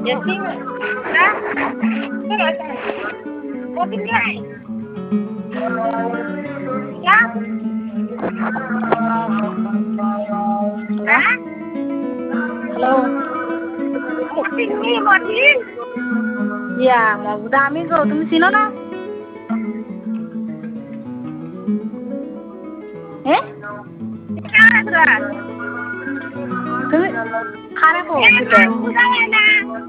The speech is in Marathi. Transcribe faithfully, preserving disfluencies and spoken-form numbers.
या मग दामी गो तुम्ही चिनो ना हे तुम्ही खाना को